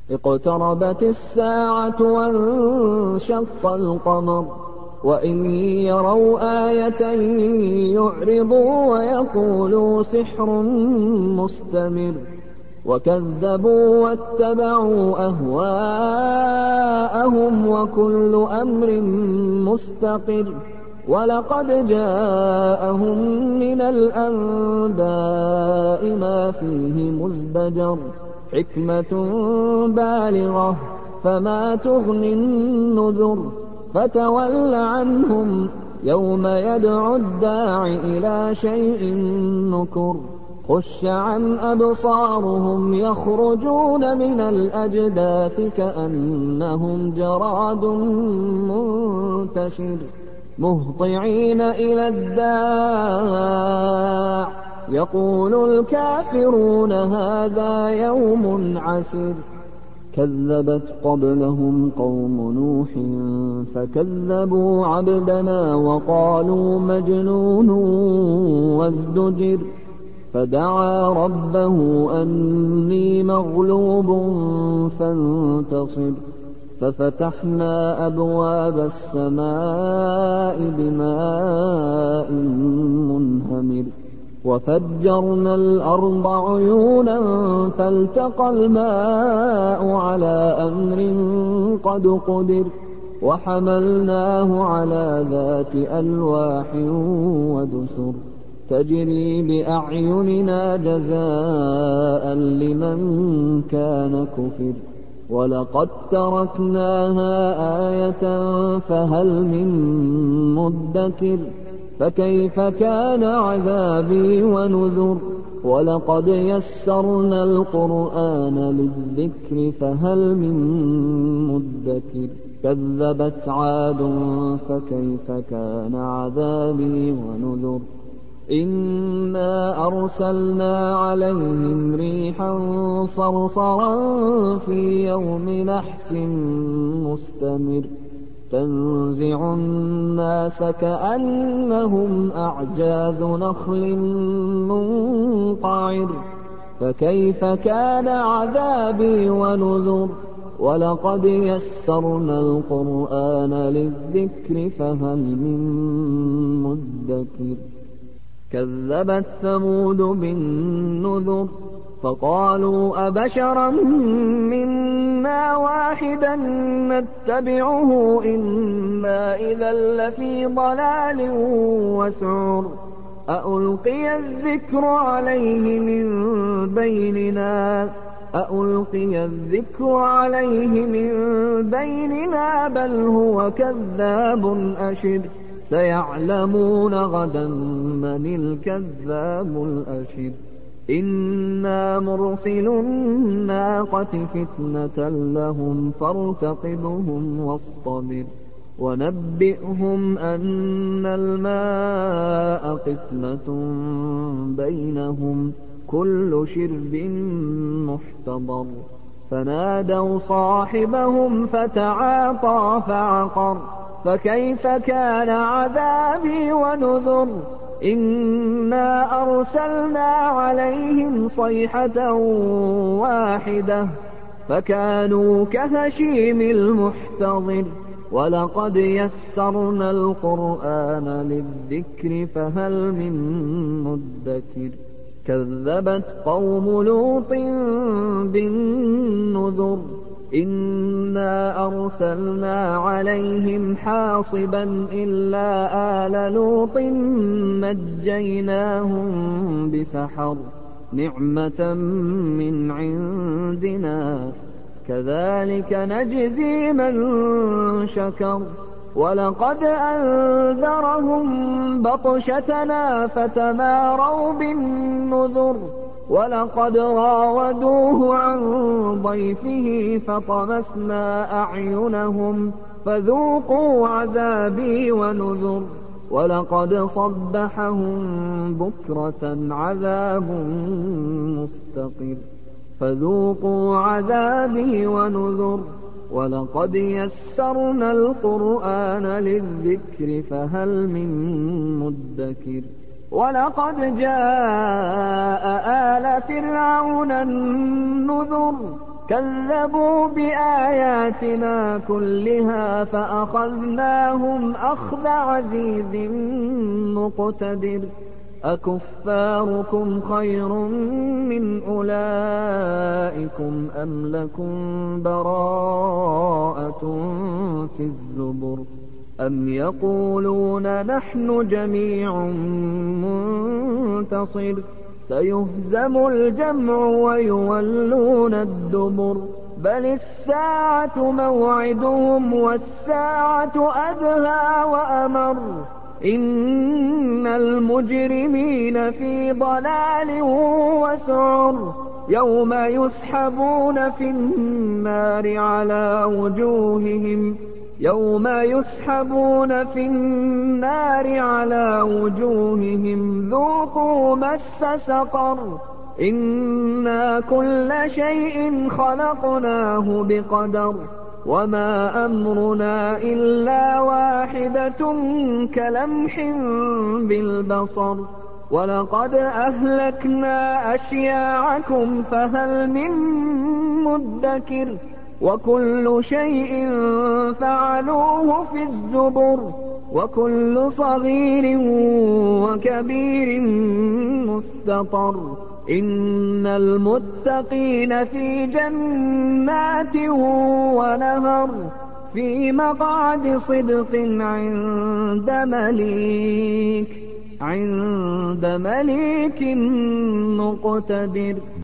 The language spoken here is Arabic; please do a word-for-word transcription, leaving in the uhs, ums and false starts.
اقتربت الساعة وانشق القمر وإن يروا آية يعرضوا ويقولوا سحر مستمر وكذبوا واتبعوا أهواءهم وكل أمر مستقر ولقد جاءهم من الأنباء ما فيه مزدجر حكمة بالغة فما تغني النذر فتول عنهم يوم يدعو الداع إلى شيء نكر خش عن أبصارهم يخرجون من الأجداث كأنهم جراد منتشر مهطعين إلى الداع يقول الكافرون هذا يوم عسر كذبت قبلهم قوم نوح فكذبوا عبدنا وقالوا مجنون وازدجر فدعا ربه أني مغلوب فانتصر ففتحنا أبواب السماء بماء منهمر وفجرنا الأرض عيونا فالتقى الماء على أمر قد قدر وحملناه على ذات ألواح ودسر تجري بأعيننا جزاء لمن كان كفر ولقد تركناها آية فهل من مدكر فكيف كان عذابي ونذر ولقد يسرنا القرآن للذكر فهل من مدكر كذبت عاد فكيف كان عذابي ونذر إنا أرسلنا عليهم ريحا صرصرا في يوم نحس مستمر تنزع الناس كأنهم أعجاز نخل منقعر فكيف كان عذابي ونذر ولقد يسرنا القرآن للذكر فهل من مدكر كذبت ثمود بالنذر فقالوا أبشرا منا واحدا نتبعه إنا إذا لفي ضلال وسعر أألقي الذكر عليه من بيننا أألقي الذكر عليه من بيننا بل هو كذاب أشر سيعلمون غدا من الكذاب الأشر إنا مرسل الناقة فتنة لهم فارتقبهم واصطبر ونبئهم أن الماء قسمة بينهم كل شرب محتضر فنادوا صاحبهم فتعاطى فعقر فكيف كان عذابي ونذر إنا أرسلنا عليهم صيحة واحدة فكانوا كهشيم المحتضر ولقد يسرنا القرآن للذكر فهل من مدكر كذبت قوم لوط بالنذر إنا أرسلنا عليهم حاصبا إلا آل لوط نجيناهم بسحر نعمة من عندنا كذلك نجزي من شكر ولقد أنذرهم بطشتنا فتماروا بالنذر ولقد راودوه عن ضيفه فطمسنا أعينهم فذوقوا عذابي ونذر ولقد صبحهم بكرة عذاب مستقر فذوقوا عذابي ونذر ولقد يسرنا القرآن للذكر فهل من مدكر ولقد جاء آل فرعون النذر كذبوا بآياتنا كلها فأخذناهم أخذ عزيز مقتدر أكفاركم خير من أولئكم أم لكم براءة في الزبر أم يقولون نحن جميع منتصر سيهزم الجمع ويولون الدبر بل الساعة موعدهم والساعة أدهى وأمر إن المجرمين في ضلال وسعر يوم يسحبون في النار على وجوههم يوم يسحبون في النار على وجوههم ذوقوا مس سقر إنا كل شيء خلقناه بقدر وما أمرنا إلا واحدة كلمح بالبصر ولقد أهلكنا أشياعكم فهل من مدكر وكل شيء فعلوه في الزبر وكل صغير وكبير مستطر إن المتقين في جنات ونهر في مقعد صدق عند مليك عند مليك مقتدر.